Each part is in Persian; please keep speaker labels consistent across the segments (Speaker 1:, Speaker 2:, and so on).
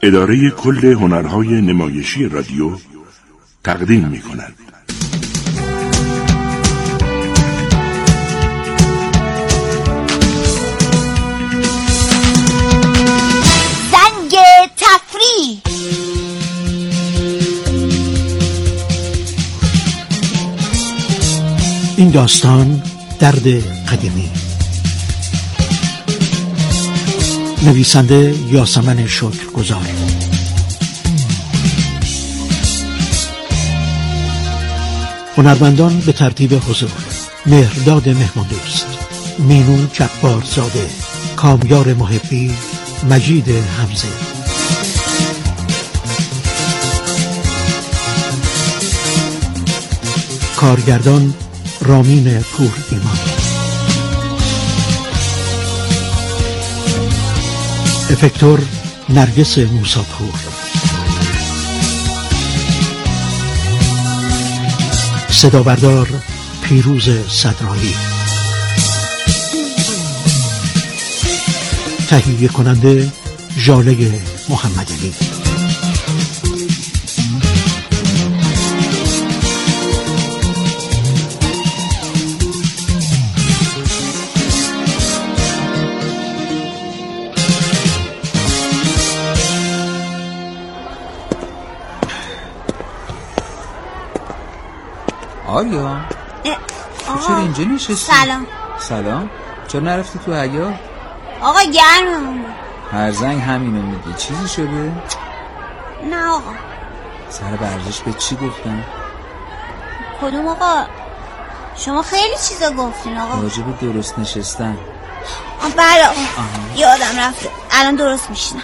Speaker 1: اداره کل هنرهای نمایشی رادیو تقدیم می‌کند.
Speaker 2: زنگ تفریح.
Speaker 3: این داستان درد قدیمی. نویسنده یاسمن شکرگزار. هنرمندان به ترتیب حضور: مهرداد مهماندوست، مینو جبارزاده، کامیار محبی، مجید حمزه. کارگردان رامین پور ایمان. افکتور نرگس موساپور. صدا بردار پیروز صدرایی. تهیه کننده ژاله محمدعلی.
Speaker 4: آریا چرا اینجا نشستی؟ سلام. چرا نرفتی تو حیاط؟
Speaker 2: آقا گرمه.
Speaker 4: هر زنگ همینو میگه. چیزی شده؟
Speaker 2: نه آقا.
Speaker 4: سر ورزش به چی گفتن؟
Speaker 2: کدوم آقا؟ شما خیلی چیزا گفتین آقا.
Speaker 4: راجب درست نشستن.
Speaker 2: بله آقا. یادم رفته. الان درست میشینم.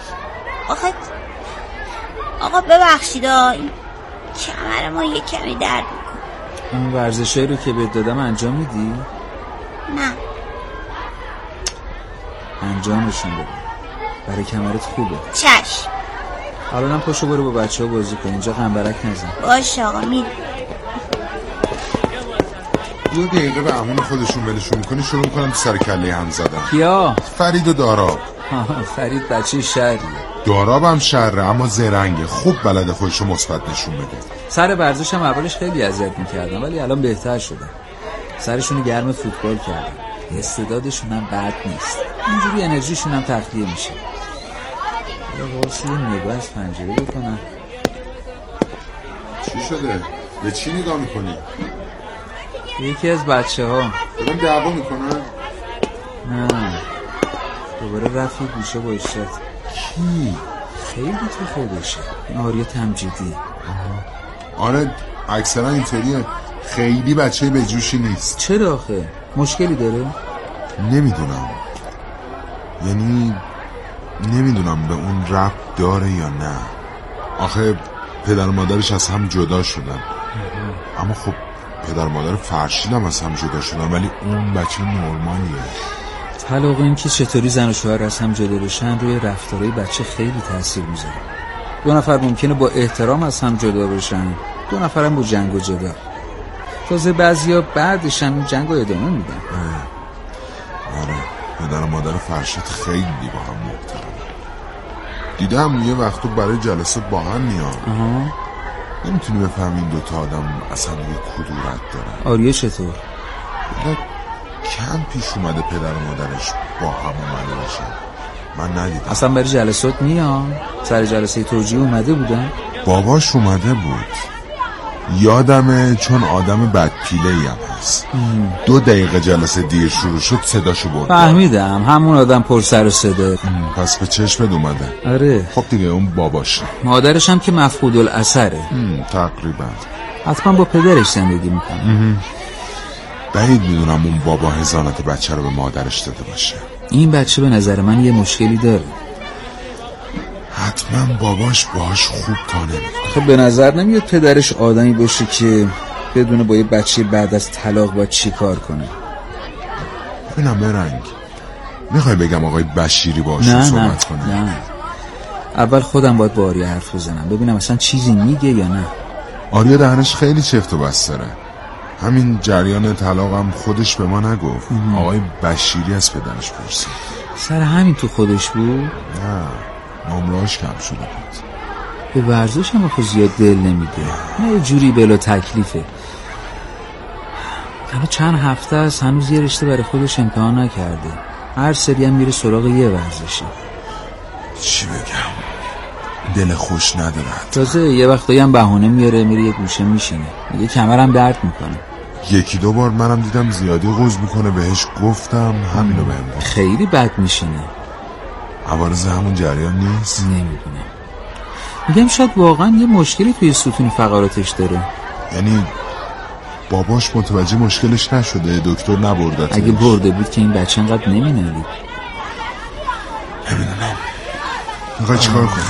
Speaker 2: آقا ببخشید این کمر ما یه کمی درد میکنه.
Speaker 4: اون ورزشایی رو که بهت دادم انجام میدی؟
Speaker 2: نه.
Speaker 4: انجامشون بده. برای کمرت خوبه.
Speaker 2: چشم.
Speaker 4: الانم پاشو برو با بچه‌ها بازی کن. اینجا غنبرک نزن.
Speaker 2: باشه آقا میرم.
Speaker 5: دو دقیقه به امون خودشون ولشون میکنی شروع میکنم سر کله هم زدن.
Speaker 4: کیا؟
Speaker 5: فرید و داراب.
Speaker 4: فرید بچه شهریه.
Speaker 5: داراب هم شهره اما زرنگه، خوب بلده خودشو مثبت نشون بده.
Speaker 4: سر ورزش هم اولش خیلی اذیت میکردم ولی الان بهتر شدن. سرشونو گرم فوتبال کردن. استعدادشون هم بد نیست. اینجوری انرژیشون هم تخلیه میشه. یا واسه نگاه از پنجره بکنم.
Speaker 5: چی شده؟ به چی نگاه میکنی؟
Speaker 4: یکی از بچه ها
Speaker 5: دارم دعوا میکنن؟
Speaker 4: نه دوباره رفی گوشه با اشتت.
Speaker 5: کی؟
Speaker 4: خیلی تو خودشه. این آریا تمجیدی.
Speaker 5: آره اکثرا اینطوریه. خیلی بچه به جوشی نیست.
Speaker 4: چرا آخه؟ مشکلی داره؟
Speaker 5: نمیدونم، یعنی نمیدونم به اون ربط داره یا نه. آخه پدر و مادرش از هم جدا شدن. اما خب پدر و مادر فرشید هم از هم جدا شدن ولی اون بچه نورمالیه.
Speaker 4: طلاق این که چطوری زن و شوهر از هم جدا بشن روی رفتارهای بچه خیلی تاثیر میذاره. دو نفر ممکنه با احترام از هم جدا بشن، دو نفر هم با جنگ و جدا. تازه بعضیا بعدش هم جنگ و ادامه میدن.
Speaker 5: آره پدر و مادر فرشید خیلی با هم محترم. دیدم یه وقتو برای جلسه با هم میان. نمیتونی بفهمی این دوتا آدم اصلا یه کدورت دارن.
Speaker 4: آریا چطور؟
Speaker 5: کم پیش اومده پدر و مادرش با هم اومده باشن. من ندیدم.
Speaker 4: اصلا برای جلسات میان؟ سر جلسه توجیه اومده بودن؟
Speaker 5: باباش اومده بود یادمه، چون آدم بدپیله‌ای هم هست. 2 دقیقه جلسه دیر شروع شد صداشو برد.
Speaker 4: فهمیدم همون آدم پر سر و صدا.
Speaker 5: پس به چشمت اومده.
Speaker 4: آره
Speaker 5: خب دیگه اون باباشه.
Speaker 4: مادرش هم که مفقود الاثره.
Speaker 5: تقریبا.
Speaker 4: حتما با پدرش زندگی میکنه.
Speaker 5: بعید میدونم اون بابا حضانت بچه رو به مادرش داده باشه.
Speaker 4: این بچه به نظر من یه مشکلی داره.
Speaker 5: حتما باباش باهاش خوب تا نمیکنه.
Speaker 4: خب به نظر نمیاد پدرش آدمی باشه که بدونه با یه بچه بعد از طلاق باید چی کار کنه.
Speaker 5: ببینم برنگ، میخوای بگم آقای بشیری باهاشون صحبت کنه؟
Speaker 4: نه اول خودم باید با آریا حرف بزنم ببینم اصلا چیزی میگه یا نه.
Speaker 5: آریا دهنش خیلی چفت و بس داره. همین جریان طلاقم خودش به ما نگفت. آقای بشیری از پدرش پرسید.
Speaker 4: سر همین تو خودش بود؟
Speaker 5: نه نمره‌اش کم شده بود.
Speaker 4: به ورزش هم خود زیاد دل نمیده، نه یه جوری بلا تکلیفه. الان چند هفته است هنوز یه رشته برای خودش امتحان نکرده. هر سری هم میره سراغ یه ورزشی.
Speaker 5: چی بگم؟ دل خوش ندارد.
Speaker 4: تازه یه وقتایی هم بهونه میاره میره یه گوشه میشینه، میگه کمرم درد میکنه.
Speaker 5: یکی دو بار منم دیدم زیادی قوز میکنه، بهش گفتم همینو بهم گفت.
Speaker 4: خیلی بد میشینه.
Speaker 5: عوارض همون جریان نیست؟
Speaker 4: نمیدونم. میگم شاید واقعا یه مشکلی توی ستون فقراتش داره.
Speaker 5: یعنی باباش متوجه مشکلش نشده؟ دکتر نبردتش؟
Speaker 4: اگه برده بود که این بچه انقدر نمینالید.
Speaker 5: نمیدونم. میخوای چیکار کنی؟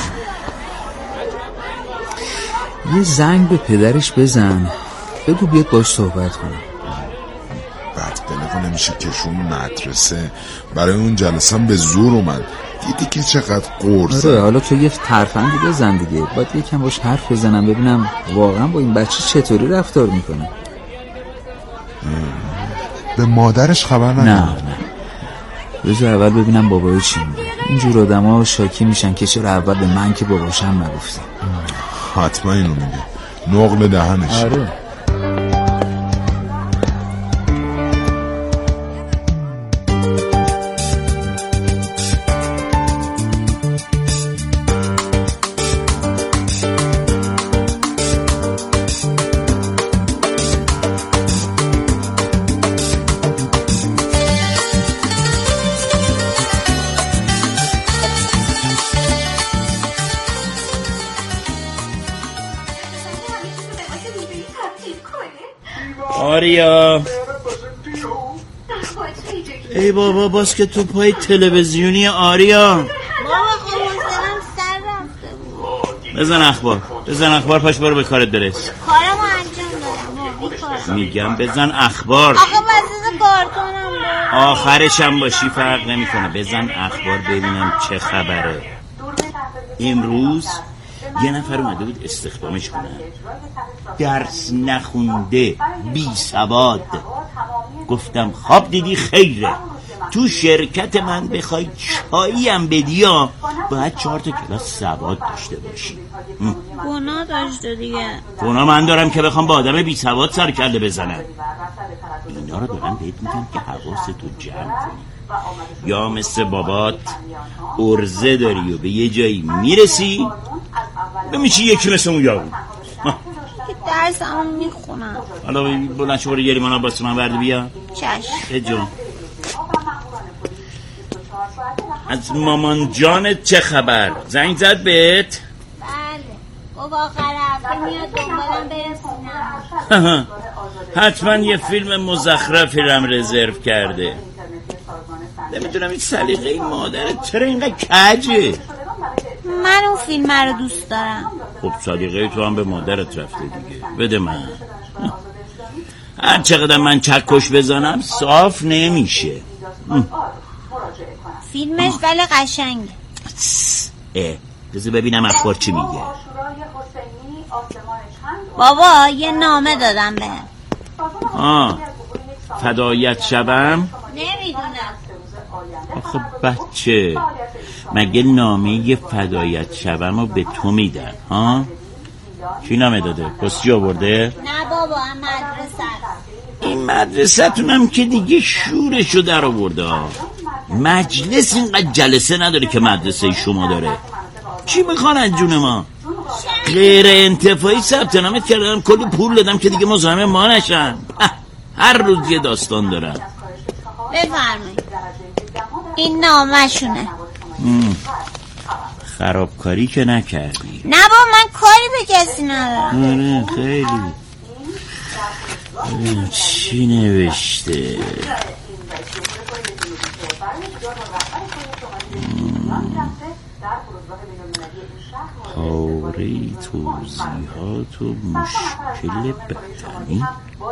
Speaker 4: یه زنگ به پدرش بزن، بگو بیاد باش صحبت کنم.
Speaker 5: بعد دلقو نمیشه کشون مدرسه. برای اون جلسم به زور اومد. دیدی که چقدر قرصه.
Speaker 4: آره حالا تو یه ترفندی بزن دیگه. باید یکم باش حرف بزنم ببینم واقعا با این بچه چطوری رفتار میکنه.
Speaker 5: به مادرش خبر نداره؟
Speaker 4: نه بذار اول ببینم بابای چی میگه. اینجور آدم ها شاکی میشن که چرا اول به من که باباشم نگفته.
Speaker 5: حتما اینو میگه، نقل دهنش.
Speaker 4: آره.
Speaker 6: آریا ای بابا باز که تو پای تلویزیونی آریا.
Speaker 2: بابا خب سر رفته بود.
Speaker 6: بزن اخبار پاش برو به کارت برس.
Speaker 2: کارمو انجام دادم.
Speaker 6: میگم بزن اخبار.
Speaker 2: آخه واسه کارتونم بود.
Speaker 6: آخرش هم باشی فرق نمیکنه. بزن اخبار ببینم چه خبره. امروز یه نفر اومده بود استخدامش کنه، درس نخونده، بی سواد. گفتم خواب دیدی خیره، تو شرکت من بخوای چایی هم بدی باید 4 تا کلاس سواد داشته باشی.
Speaker 2: گناه داشته دیگه.
Speaker 6: گناه من دارم که بخوام با آدم بی سواد سر کله بزنم. اینا رو دارم بهت میگم که حواستو جمع کنی. یا مثل بابات ارزه داری و به یه جایی میرسی نمیشی یکی مثل اون یارو.
Speaker 2: درس همون میخونم.
Speaker 6: حالا بلند شو برو یه لیمون آب واسه من ورده بیا.
Speaker 2: چشم.
Speaker 6: جون از مامان جانت چه خبر؟ زنگ زد بهت؟
Speaker 2: بله گفت آخر هفته میاد دنبالم برسونم.
Speaker 6: حتما یه فیلم مزخرفی رم رزرو کرده. نمیدونم این سلیقه این مادرت چرا اینقدر کجه؟
Speaker 2: من اون فیلم رو دوست دارم.
Speaker 6: خب سلیقه تو هم به مادرت رفته دیگه. بده من. هر چقدر من چکش بزنم صاف نمیشه.
Speaker 2: فیلمش ولی قشنگه.
Speaker 6: بذار ببینم اخبار چی میگه.
Speaker 2: بابا یه نامه دادم بهم.
Speaker 6: فدایت شبم؟
Speaker 2: نمیدونم.
Speaker 6: آخه بچه مگه نامه یه فدایت شبم رو به تو میدن؟ کی نامه داده؟ پستی آورده؟
Speaker 2: نه بابا مدرسه.
Speaker 6: این مدرسه تونم که دیگه شورشو در آورده. مجلس اینقدر جلسه نداره که مدرسه شما داره. چی میخوان از جون ما؟ غیر انتفاعی ثبت نامت کردم، کلی پول دادم که دیگه مزاحم ما نشن. هر روز یه داستان دارم.
Speaker 2: بفرمایید این نامه شونه.
Speaker 6: خرابکاری که نکردی؟
Speaker 2: نه با من کاری به کسی ندارم.
Speaker 6: آره خیلی. چی نوشته؟ پاره توضیحات و مشکل بدنی.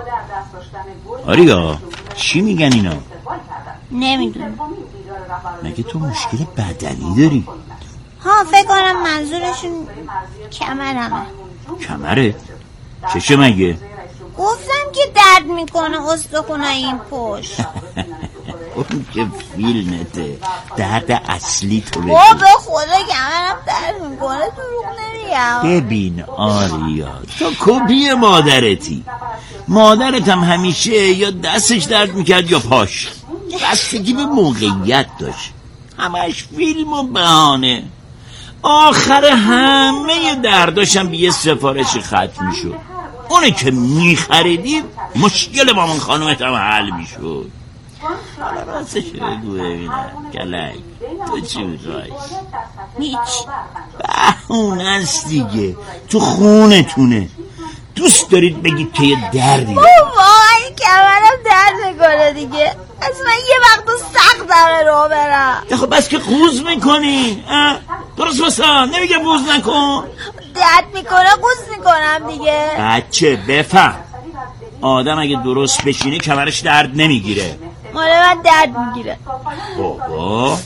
Speaker 6: آریا چی میگن اینا؟
Speaker 2: نمیدونم.
Speaker 6: مگه تو مشکل بدنی داری؟
Speaker 2: ها فکر کنم منظورشون کمرمه.
Speaker 6: کمره؟ چشه مگه؟
Speaker 2: گفتم که درد میکنه استخونای این پشت.
Speaker 6: اون که فیلمته، درد اصلی تو ببین.
Speaker 2: به خدا کمرم درد میکنه، دروغ نمیگم.
Speaker 6: ببین آریا، تو کپی مادرتی. مادرت هم همیشه یا دستش درد میکرد یا پاش، بستگی به موقعیت داشت. همش فیلم و بهانه. آخر همه درداشم به یه سفارشی ختم میشد. اونه که میخریدیم مشکل با من خانومت هم حل میشد. حالا راستش بگو ببینم کلک، تو چی میخوای؟
Speaker 2: هیچ.
Speaker 6: اون هست دیگه، تو خونتونه. دوست دارید بگید که یه دردی
Speaker 2: واقعا کمرم درد میکنه دیگه. اصلا یه وقت سختمه رو برم.
Speaker 6: خب بس که قوز میکنی. درست بسا نمیگم قوز نکن.
Speaker 2: درد میکنه قوز میکنم دیگه.
Speaker 6: بچه بفهم، آدم اگه درست بشینه کمرش درد نمیگیره.
Speaker 2: مال من درد میگیره.
Speaker 6: بابا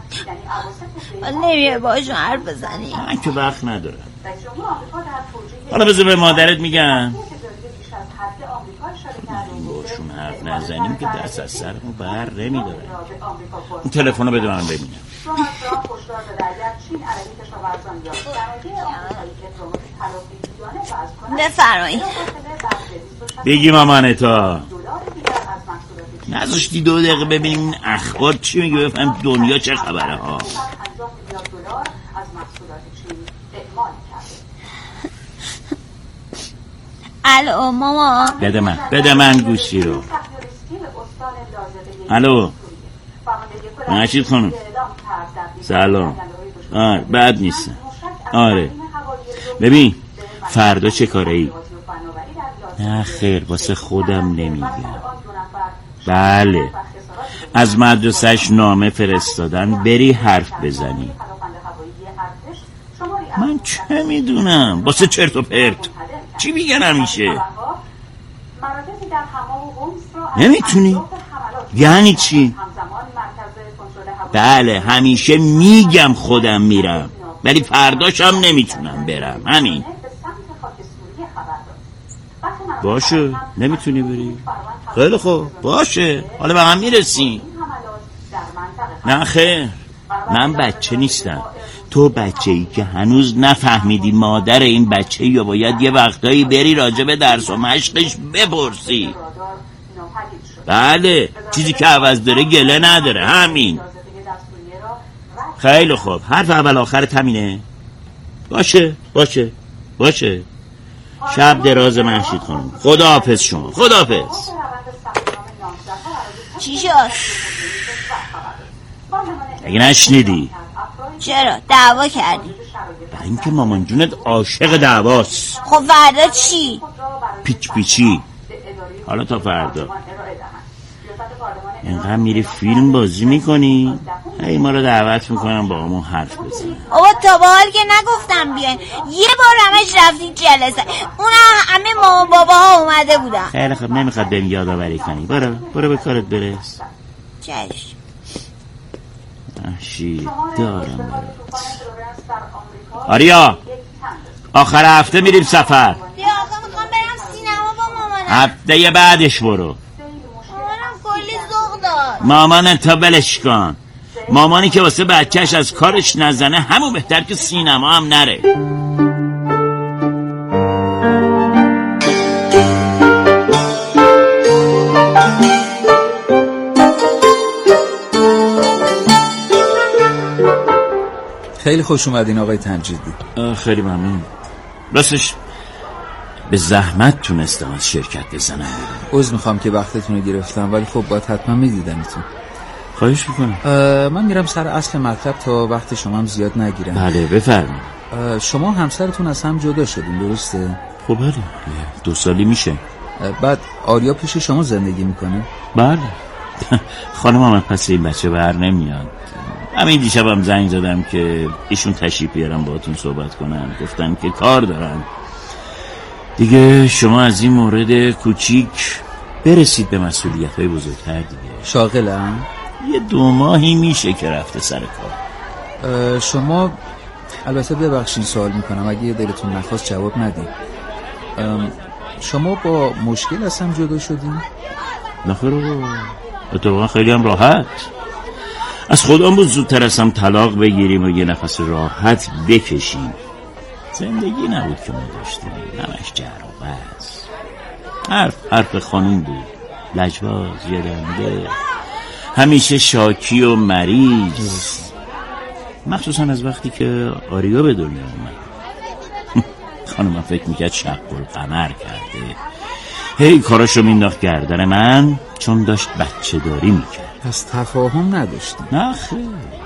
Speaker 2: نمیه باشون حرف بزنی.
Speaker 6: من که وقت ندارم. حالا بذار به مادرت میگم باشون حرف نزنیم که دست از سرمو بر نمیدارم. اون تلفنو بده من ببینم.
Speaker 2: بفرمایید.
Speaker 6: بگی مامانتا نذاشتی 2 دقیقه ببینیم این اخبار چی میگه، بفهم دنیا چه خبره ها.
Speaker 2: الو ماما.
Speaker 6: بده من گوشی رو. الو مهشید خانم، سلام. بد نیستم. آره ببین فردا چه کاره ای؟ نه خیر، واسه خودم نمیگم. بله از مدرسهش نامه فرستادن بری حرف بزنی. من چه میدونم، واسه چرت و پرت چی میگن همیشه؟ نمیتونی؟ یعنی چی؟ بله همیشه میگم خودم میرم ولی فرداشم نمیتونم برم. همین. باشه نمیتونی بری؟ خیلی خوب باشه، حالا به هم میرسیم. نه خیر، من بچه نیستم. تو بچه‌ای که هنوز نفهمیدی مادر این بچه یا باید یه وقتایی بری راجع به درس و مشقش بپرسی. بله چیزی که عوض داره گله نداره. همین. خیلی خوب، حرف اول آخرت همینه؟ باشه. شب دراز مهشید خانم. خداحافظ شما. خداحافظ.
Speaker 2: چی شد؟
Speaker 6: اگه نشنیدی؟
Speaker 2: چرا؟ دعوا کردی؟
Speaker 6: برای اینکه مامان جونت عاشق دعواست.
Speaker 2: خب فردا چی؟
Speaker 6: پیچی. حالا تا فردا اینقدر میری فیلم بازی میکنی، هی ما رو دعوت میکنم با همون حرف بزن.
Speaker 2: بابا تا به حال که نگفتم بیاین، یه بار همش رفتین جلسه، اونا همه مامان بابا ها اومده بودن.
Speaker 6: خیلی خب نمیخواد بهم یادآوری کنی. برو به کارت برس.
Speaker 2: چشم.
Speaker 6: مهشید دارم برات. آریا آخر هفته میریم سفر.
Speaker 2: آخه میخوام برم سینما با مامانم.
Speaker 6: هفته بعدش برو.
Speaker 2: مامانم کلی ذوق داد.
Speaker 6: مامان تا بلش کن. مامانی که واسه بچهش از کارش نزنه همون بهتر که سینما هم نره.
Speaker 4: خیلی خوش اومدین آقای تمجیدی.
Speaker 6: خیلی ممنون. راستش به زحمت تونستم از شرکت بزنم.
Speaker 4: عذر میخوام که وقتتون رو گرفتم ولی خب باید حتما میدیدنتون.
Speaker 6: خواهش میکنم.
Speaker 4: من میرم سر اصل مطلب تا وقت شما هم زیاد نگیرم.
Speaker 6: بله بفرمایید.
Speaker 4: شما همسرتون از هم جدا شدین درسته؟
Speaker 6: خب بله 2 سالی میشه.
Speaker 4: بعد آریا پیش شما زندگی میکنه؟
Speaker 6: بله. خانم هم پس این بچه بر نمیاد. همین دیشبم زنگ زدم که ایشون تشریف بیارم باهاتون صحبت کنم. گفتن که کار دارن دیگه. شما از این مورد کوچیک برسید به مسئولیت‌های بزرگتر دیگه.
Speaker 4: شاغلم؟
Speaker 6: یه 2 ماهی میشه که رفته سر کار.
Speaker 4: شما البته ببخشید سوال میکنم اگه دلتون نخواست جواب ندید. شما با مشکل از هم جدا شدین؟
Speaker 6: نخیر اتفاقا خیلی هم راحت. از خودم بود زودتر از هم طلاق بگیریم و یه نفس راحت بکشیم. زندگی نبود که ما داشتیم، همش جر و بس. حرف خانوم بود، لجباز، یادنده، همیشه شاکی و مریض. مخصوصا از وقتی که آریا به دنیا اومد. خانومم فکر میکرد شق القمر کرده، هی کاراشو مینداخت گردن من چون داشت بچه داری میکرد.
Speaker 4: پس تفاهم نداشتیم؟
Speaker 6: نه خیر.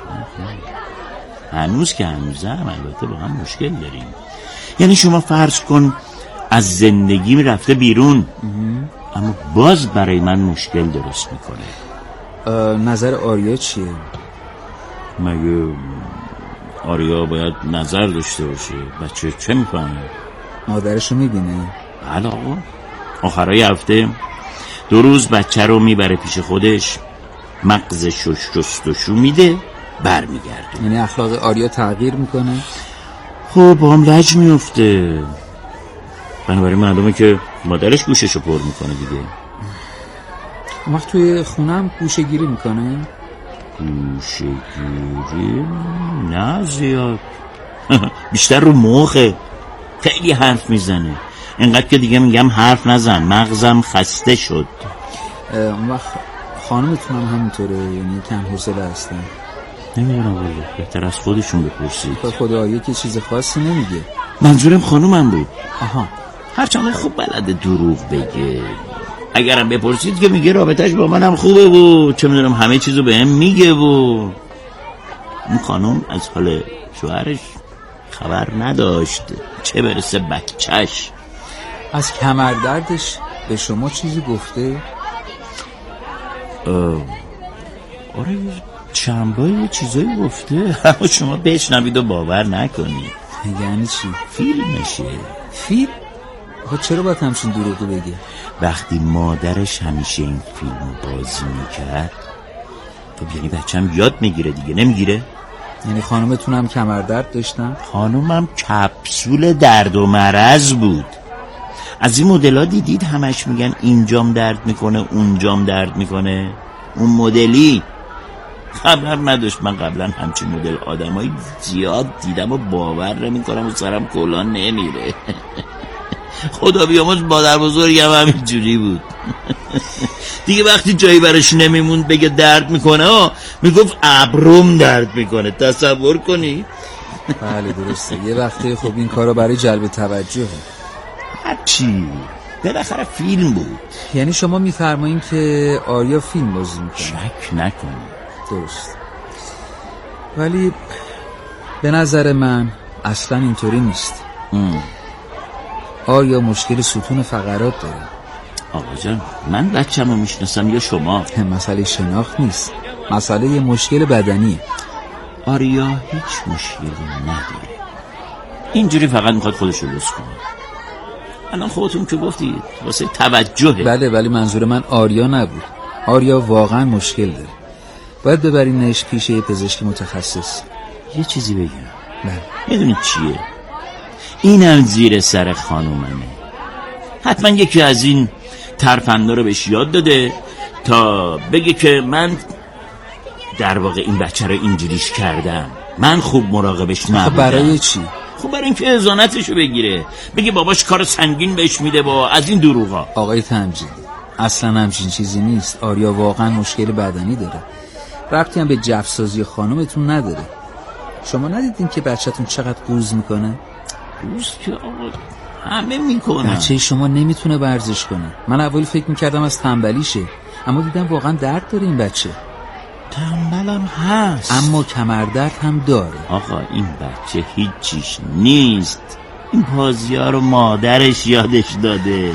Speaker 6: هنوز که هنوزم البته با هم مشکل داریم. یعنی شما فرض کن از زندگی رفته بیرون، اما باز برای من مشکل درست میکنه.
Speaker 4: نظر آریا چیه؟
Speaker 6: مگه آریا باید نظر داشته باشه؟ بچه چه میفهمه؟
Speaker 4: مادرشو میبینه؟
Speaker 6: بله آقا، آخرای هفته 2 روز بچه رو میبره پیش خودش، مغزش رو شستشو میده، برمیگرده.
Speaker 4: یعنی اخلاق آریا تغییر میکنه؟
Speaker 6: خب با هم لج میفته، بنابراین معلومه که مادرش گوششو پر میکنه دیگه.
Speaker 4: اون وقت توی خونم گوشه گیری میکنه؟
Speaker 6: گوشه گیری؟ نه زیاد. بیشتر رو مخه، خیلی حرف میزنه، اینقدر که دیگه میگم حرف نزن، مغزم خسته شد.
Speaker 4: اون وقت خانمتون هم همینطوره؟ یعنی کم حوصله هستن؟
Speaker 6: نمیدونم والله، بهتر از خودشون بپرسید.
Speaker 4: خود آریا که چیز خاصی نمیگه.
Speaker 6: منظورم خانومم بود.
Speaker 4: آها.
Speaker 6: هرچند خوب بلده دروغ بگه. اگرم بپرسید که میگه رابطش با منم خوبه و چه میدونم همه چیزو بهم میگه و اون خانوم از حال شوهرش خبر نداشت، چه برسه بچهش.
Speaker 4: از کمردردش به شما چیزی گفته؟
Speaker 6: آره چند بار یه چیزایی گفته، اما شما بشنوید و باور نکنید.
Speaker 4: یعنی چی؟
Speaker 6: فیلمشه.
Speaker 4: فیلم؟ آخه چرا باید همچین دروغو بگه؟
Speaker 6: وقتی مادرش همیشه این فیلمو بازی میکرد، خب یعنی بچه‌م یاد میگیره دیگه، نمیگیره؟
Speaker 4: یعنی خانومتون هم کمردرد داشتن؟
Speaker 6: خانومم کپسول درد و مرض بود. از این مدل‌ها دیدید همش میگن اینجام درد میکنه اونجام درد میکنه، اون مدلی خبر نداشت. من قبلا همچین مدل آدمایی زیاد دیدم و باور نمیکنم و سرم کلان نمیره. خدا بیامرز مادر بزرگم همینجوری بود. دیگه وقتی جایی برش نمیموند بگه درد میکنه، میگفت ابروم درد میکنه. تصور کنی؟
Speaker 4: بله درسته. یه وقتی خب این کارا برای جلب توجهه.
Speaker 6: هرچی بالاخره فیلم بود.
Speaker 4: یعنی شما میفرمایین که آریا فیلم بازی میکنه؟
Speaker 6: شک نکنی.
Speaker 4: درست. ولی به نظر من اصلا اینطوری نیست. آریا مشکل ستون فقرات داره.
Speaker 6: آقا جان من بچه‌م رو میشناسم یا شما؟
Speaker 4: مسئله شناخت نیست، مسئله یه مشکل بدنیه.
Speaker 6: آریا هیچ مشکلی نداره، اینجوری فقط میخواد خودش رو لوس کنه. الان خودتون که گفتید واسه توجهه.
Speaker 4: بله ولی منظور من آریا نبود. آریا واقعا مشکل داره، باید ببرینش پیش یه پزشک متخصص.
Speaker 6: یه چیزی بگم.
Speaker 4: بله.
Speaker 6: میدونید چیه؟ اینم زیر سر خانوممه. حتما یکی از این ترفندا رو بهش یاد داده تا بگه که من در واقع این بچه رو اینجوریش کردم، من خوب مراقبش نبودم.
Speaker 4: برای چی؟
Speaker 6: خب برای اینکه اذانتشو بگیره، بگه باباش کار سنگین بهش میده با از این دروغا.
Speaker 4: آقای تمجید اصلا همچین چیزی نیست. آریا واقعا مشکل بدنی داره، ربطی هم به جفسازی خانومتون نداره. شما ندیدین که بچه‌تون چقدر قوز میکنه؟
Speaker 6: قوز که آقا همه میکنه.
Speaker 4: بچه شما نمیتونه ورزش کنه. من اولی فکر میکردم از تنبلیشه، اما دیدم واقعا درد داره این بچه.
Speaker 6: تنبلم هست
Speaker 4: اما کمردرد هم داره.
Speaker 6: آقا این بچه هیچیش نیست، این بازی‌ها رو مادرش یادش داده.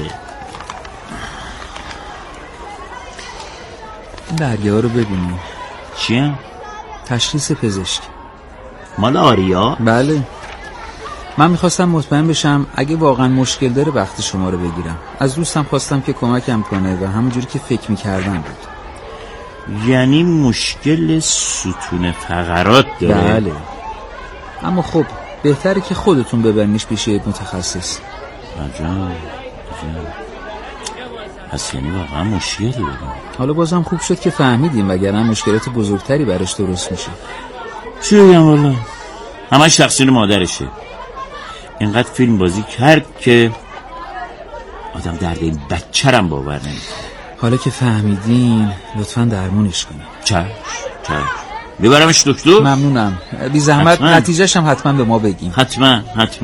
Speaker 4: این برگه ها رو ببینیم.
Speaker 6: چیه؟
Speaker 4: تشخیص پزشک.
Speaker 6: مال آریا؟
Speaker 4: بله. من میخواستم مطمئن بشم اگه واقعا مشکل داره وقت شما رو بگیرم. از دوستم خواستم که کمکم کنه و همونجوری که فکر میکردم بود.
Speaker 6: یعنی مشکل ستون فقرات داره؟
Speaker 4: بله. اما خب بهتره که خودتون ببرینش پیش متخصص.
Speaker 6: عجب. پس یعنی واقعا مشکلی داریم.
Speaker 4: حالا بازم خوب شد که فهمیدیم، وگرنه مشکلات بزرگتری براش درست میشه.
Speaker 6: چی بگم والا، همش تقصیر مادرشه. اینقدر فیلم بازی کرد که آدم درد این بچه‌رم باور نمیکنه.
Speaker 4: حالا که فهمیدین لطفاً درمونش کنید.
Speaker 6: چشم. ببرمش دکتر؟
Speaker 4: ممنونم. بی زحمت نتیجهش هم حتما به ما بگین.
Speaker 6: حتما.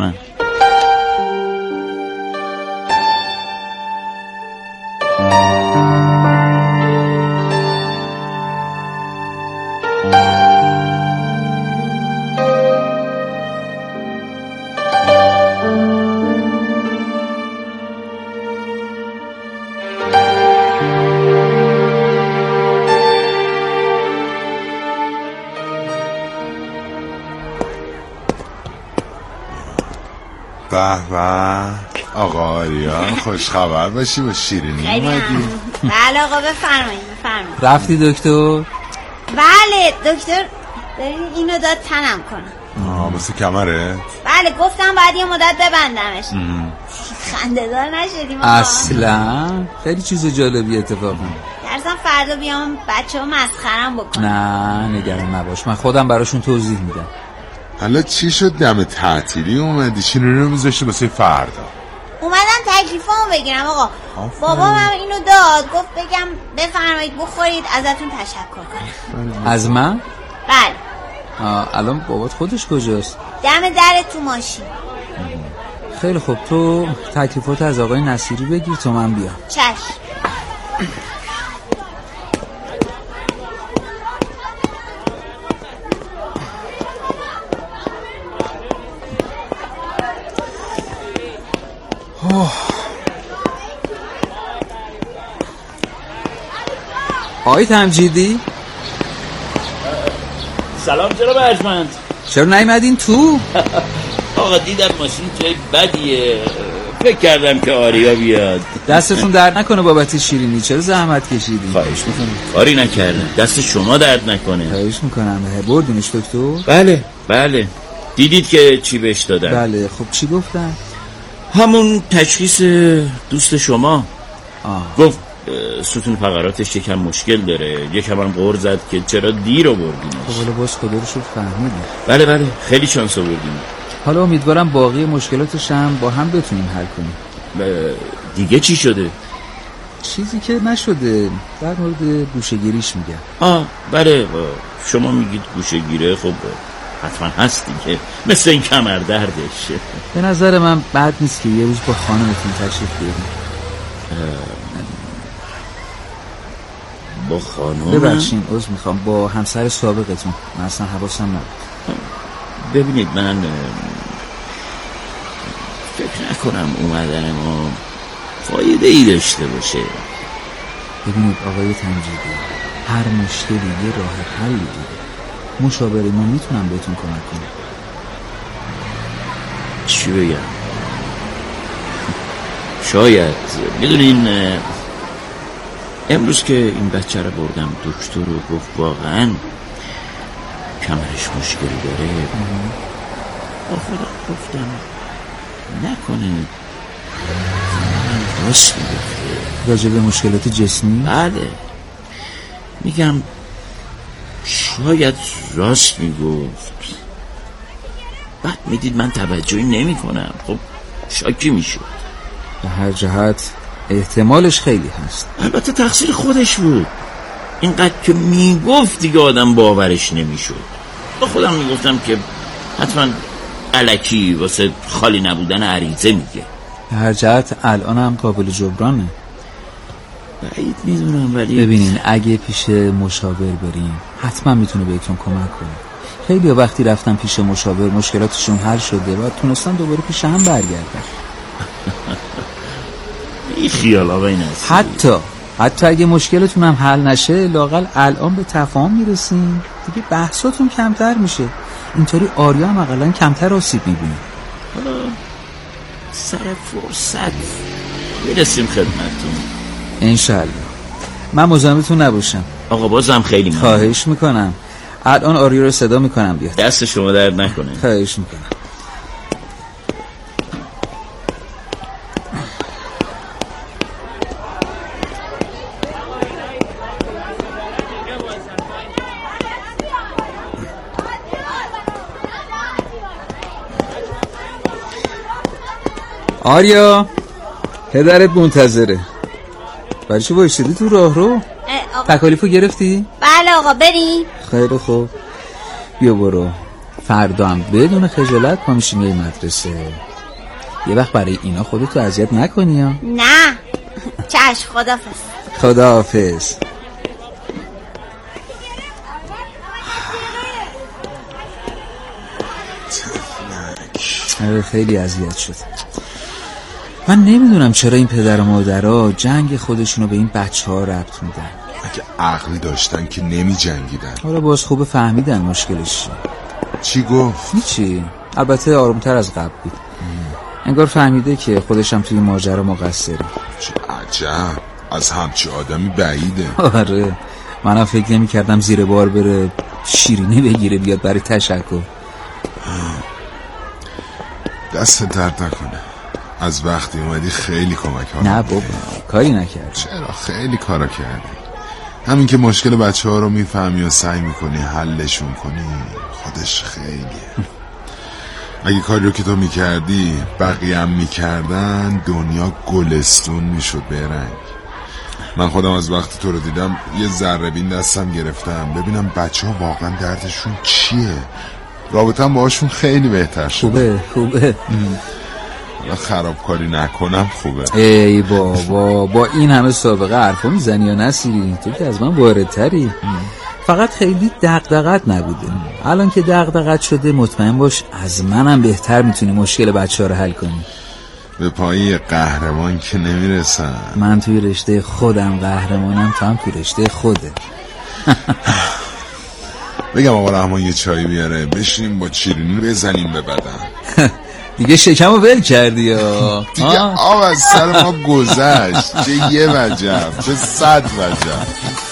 Speaker 5: به آقا آریان، خوش خبر باشی با شیرینی اومدی.
Speaker 2: بله آقا بفرمایید.
Speaker 4: رفتی دکتر؟
Speaker 2: بله دکتر اینو داد تنم کنم.
Speaker 5: واسه کمره؟
Speaker 2: بله گفتم باید یه مدت ببندمش. خنده‌دار نشدیم آقا.
Speaker 4: اصلا خیلی چیز جالبی اتفاق میفته.
Speaker 2: درسم فردا بیام بچه‌ها مسخرم بکنم.
Speaker 4: نه نگران نباش، من خودم براشون توضیح میدم.
Speaker 5: حالا چی شد دم تعطیلی اومدی؟ چی رو میذاشتی واسه فردا؟
Speaker 2: اومدم تکلیفامو بگیرم آقا. بابام هم اینو داد، گفت بگم بفرمایید بخورید، ازتون تشکر کنم.
Speaker 4: از من؟
Speaker 2: بله.
Speaker 4: الان بابات خودش کجاست؟
Speaker 2: دم در تو ماشین.
Speaker 4: خیلی خوب، تو تکلیفات از آقای نصیری بگیر تا من بیام.
Speaker 2: چشم.
Speaker 4: آقای تمجیدی؟
Speaker 6: سلام جناب ارجمند.
Speaker 4: چرا نیومدین تو؟
Speaker 6: آقا دیدم ماشین جای بدیه، فکر کردم که آریا بیاد.
Speaker 4: دستتون درد نکنه بابت شیرینی، چرا زحمت کشیدین؟
Speaker 6: خواهش میکنم. کاری نکردم، دست شما درد نکنه.
Speaker 4: خواهش میکنم. بردینش دکتر؟
Speaker 6: بله دیدید که چی بهش دادن؟
Speaker 4: بله. خب چی گفتن؟
Speaker 6: همون تشخیص دوست شما. گفت ستون فقراتش یکم مشکل داره، یکم هم غر زد که چرا دیر آوردینش.
Speaker 4: خب حالا باز خدا رو شکر فهمیدیم.
Speaker 6: بله خیلی شانس آوردیم.
Speaker 4: حالا امیدوارم باقی مشکلاتش هم با هم بتونیم حل کنیم.
Speaker 6: دیگه چی شده؟
Speaker 4: چیزی که نشده، در مورد گوشه‌گیریش میگم.
Speaker 6: بله شما میگید گوشه‌گیره، خب حتما هستی که مثل این کمر دردش.
Speaker 4: به نظر من بد نیست که یه روز با خانمتون تشریف بیاریم.
Speaker 6: با خانم؟
Speaker 4: ببخشید عذر میخوام، با همسر سابقتون. من اصلا حواسم نبود.
Speaker 6: ببینید من فکر نکنم اومدن ما فایده ای داشته باشه.
Speaker 4: ببینید آقای تمجیدی، هر مشکلی یه راه حلی داره. مشاور ما میتونم بهتون کمک کنم.
Speaker 6: چی بگم؟ شاید میدونین امروز که این بچه رو بردم دکتر رو گفت واقعا کمرش مشکلی داره. با خدا گفتم نکنه راست میگفته
Speaker 4: راجع به مشکلات جسمی؟
Speaker 6: بله میگم شاید راست میگفت. بعد میدید من توجهی نمی کنم، خب شاکی میشد.
Speaker 4: به هر جهت احتمالش خیلی هست.
Speaker 6: البته تقصیر خودش بود، اینقدر که میگفت دیگه آدم باورش نمیشد. با خودم میگفتم که حتما الکی واسه خالی نبودن عریضه میگه.
Speaker 4: به هر جهت الان هم قابل جبرانه.
Speaker 6: بعید میدونم ولی
Speaker 4: ببینین اگه پیش مشاور بریم حتما میتونه بهتون کمک کنه. خیلی وقتی رفتن پیش مشاور مشکلاتشون حل شده و تونستن دوباره پیش هم برگردن.
Speaker 6: این خیال آقای نصیری.
Speaker 4: حتی اگه مشکلتون هم حل نشه لااقل الان به تفاهم میرسین دیگه، بحثاتون کمتر میشه. اینطوری آریا هم اقلا کمتر آسیب میبینه.
Speaker 6: حالا سر فرصت میرسیم خدمتتون
Speaker 4: انشالله. من مزاحمتون نباشم.
Speaker 6: آقا بازم خیلی ممنون.
Speaker 4: خواهش میکنم. الان آریا رو صدا میکنم بیاد.
Speaker 6: دست شما درد نکنه.
Speaker 4: خواهش میکنم. آریا پدرت منتظره. برای چی وایسیدی تو راه رو؟ تکالیفو گرفتی؟
Speaker 2: بله آقا بریم.
Speaker 4: خیلی خوب بیا برو. فردا هم بدون خجالت پا میشیم یه مدرسه. یه وقت برای اینا خودتو اذیت نکنی ها؟
Speaker 2: نه چشم. خداحافظ.
Speaker 4: خداحافظ. خیلی اذیت شد. من نمیدونم چرا این پدر و مادرها جنگ خودشونو به این بچه‌ها ربط میدن.
Speaker 5: اگه عقل داشتن که نمی جنگیدن.
Speaker 4: حالا باز خوب فهمیدن مشکلش
Speaker 5: چی گفت؟
Speaker 4: هیچی، البته آرومتر از قبل بود. انگار فهمیده که خودشم توی ماجرا مقصره.
Speaker 5: چه عجب، از همچی آدمی بعیده.
Speaker 4: آره منم فکر نمی کردم زیر بار بره شیرینی بگیره بیاد برای تشکر.
Speaker 5: دست درد نکنه، از وقتی اومدی خیلی کمک ها.
Speaker 4: نه بابا کاری نکرد.
Speaker 5: چرا خیلی کارا کردی. همین که مشکل بچه ها رو میفهمی و سعی میکنی حلشون کنی خودش خیلیه. اگه کاری رو که تو میکردی بقیه هم میکردن دنیا گلستون میشد برنگ. من خودم از وقتی تو رو دیدم یه ذره بین دستم گرفتم ببینم بچه ها واقعا دردشون چیه. رابطم باهاشون خیلی بهتر شد.
Speaker 4: خوبه
Speaker 5: حالا خرابکاری نکنم خوبه.
Speaker 4: ای بابا با این همه سابقه حرفا میزنی یا نصیری؟ تو که از من واردتری. فقط خیلی دغدغت نبوده. الان که دغدغت شده مطمئن باش از منم بهتر میتونی مشکل بچه‌ها رو حل کنی.
Speaker 5: به پای قهرمان که نمیرسن.
Speaker 4: من توی رشته خودم قهرمانم، تو هم توی رشته خوده.
Speaker 5: بگم آقا رحمان یه چایی بیاره بشینیم با چیرینی بزنیم به بدن.
Speaker 4: دیگه شکمو ول کردی یا
Speaker 5: دیگه آب از سر ما گذشت. چه یه وجب، چه 100 وجب.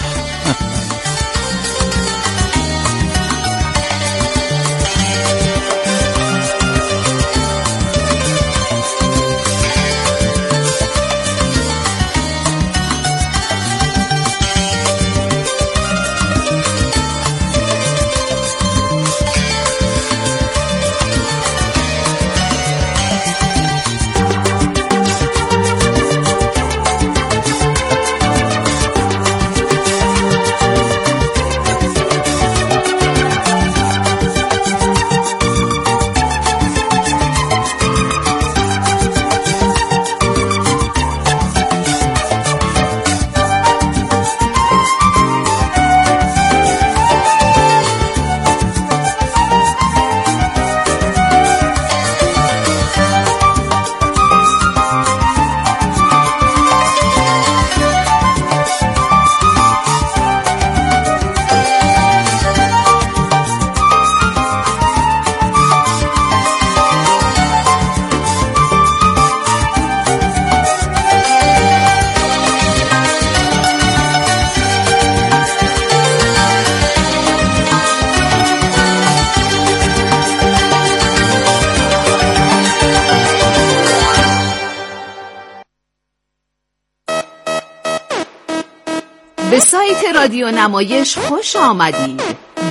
Speaker 7: به سایت رادیو نمایش خوش آمدید.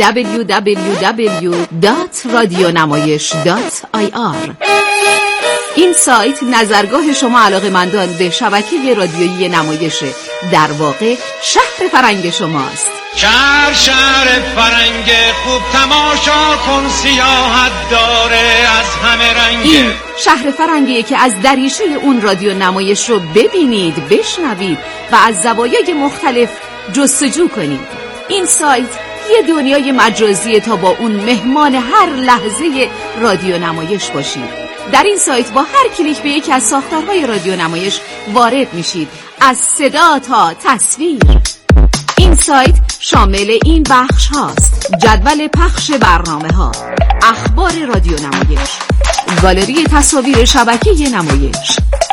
Speaker 7: www.radionamayish.ir. این سایت نظرگاه شما علاقه‌مندان به شبکه رادیویی نمایشه، در واقع شهر فرنگ شماست.
Speaker 8: شهر فرنگ خوب تماشا کن، سیاحت داره از همه رنگ.
Speaker 7: این شهر فرنگیه که از دریچه اون رادیو نمایش رو ببینید، بشنوید و از زوایای مختلف جستجو کنید. این سایت یه دنیای مجازیه تا با اون مهمان هر لحظه رادیو نمایش باشید. در این سایت با هر کلیک به یکی از ساختارهای رادیو نمایش وارد میشید، از صدا تا تصویر. این سایت شامل این بخش هاست: جدول پخش برنامه ها، اخبار رادیو نمایش، گالری تصاویر شبکه نمایش،